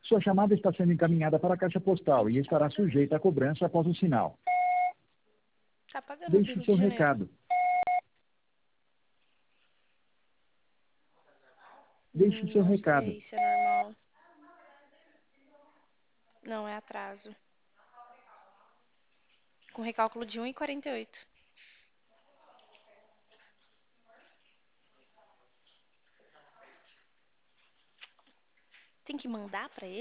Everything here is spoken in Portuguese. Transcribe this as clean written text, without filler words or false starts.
Sua chamada está sendo encaminhada para a caixa postal e estará sujeita a cobrança após o sinal. Tá pagando no Deixe Rio seu de Janeiro. recado. Deixe seu Não recado. sei se é normal. Não, é atraso. Com recálculo de 1,48. Tem que mandar pra ele?